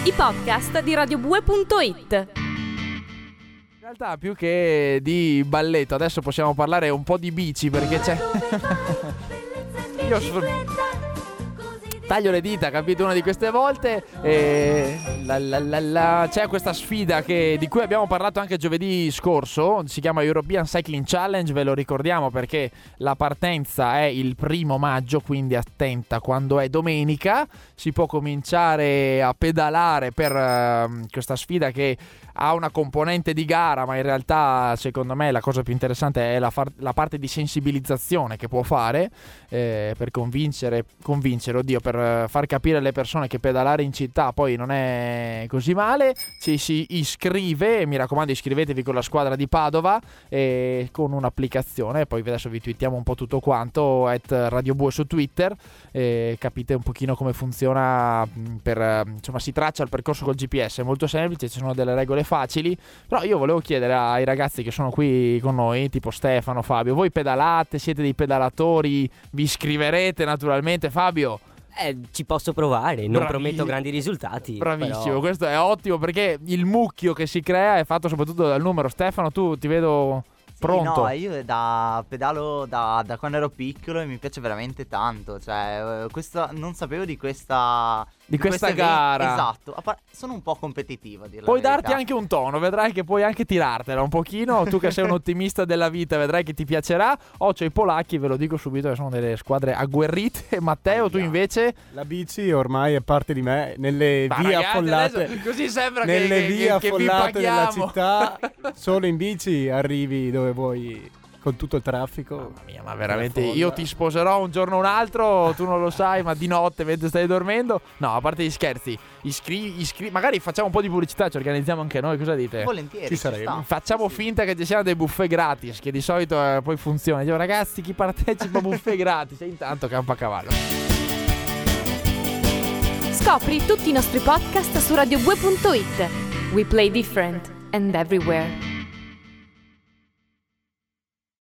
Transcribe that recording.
i podcast di radiobue.it. In realtà più che di balletto adesso possiamo parlare un po' di bici, perché c'è taglio le dita, capito, una di queste volte. C'è questa sfida di cui abbiamo parlato anche giovedì scorso, si chiama European Cycling Challenge, ve lo ricordiamo perché la partenza è il 1 maggio, quindi attenta, quando è domenica si può cominciare a pedalare per questa sfida che ha una componente di gara, ma in realtà secondo me la cosa più interessante è la parte di sensibilizzazione che può fare per convincere, per far capire alle persone che pedalare in città poi non è così male. Ci si iscrive, mi raccomando iscrivetevi con la squadra di Padova con un'applicazione, poi adesso vi twittiamo un po' tutto quanto @radiobue su Twitter, capite un pochino come funziona, insomma si traccia il percorso col GPS, è molto semplice, ci sono delle regole facili. Però io volevo chiedere ai ragazzi che sono qui con noi, tipo Stefano, Fabio, voi pedalate, siete dei pedalatori, vi iscriverete naturalmente? Fabio? Ci posso provare, non prometto grandi risultati. Bravissimo, però... questo è ottimo perché il mucchio che si crea è fatto soprattutto dal numero. Stefano, tu ti vedo pronto. No, io pedalo da quando ero piccolo e mi piace veramente tanto. Cioè, non sapevo di questa gara. Esatto, sono un po' competitivo a dire Puoi la verità. darti anche un tono, vedrai che puoi anche tirartela un pochino. Tu che sei un ottimista della vita, vedrai che ti piacerà. C'è i polacchi, ve lo dico subito, che sono delle squadre agguerrite. Matteo, tu invece? La bici ormai è parte di me. Nelle vie affollate, così sembra nelle vie affollate della paghiamo. città, solo in bici arrivi dove vuoi con tutto il traffico. Mamma mia, ma veramente io ti sposerò un giorno o un altro, tu non lo sai, ma di notte mentre stai dormendo. No, a parte gli scherzi, magari facciamo un po' di pubblicità, ci organizziamo anche noi, cosa dite? Volentieri, ci saremo. Facciamo finta che ci siano dei buffet gratis, che di solito poi funziona. Dico, ragazzi, chi partecipa a buffet gratis? E intanto campa a cavallo. Scopri tutti i nostri podcast su radiobue.it. We play different and everywhere.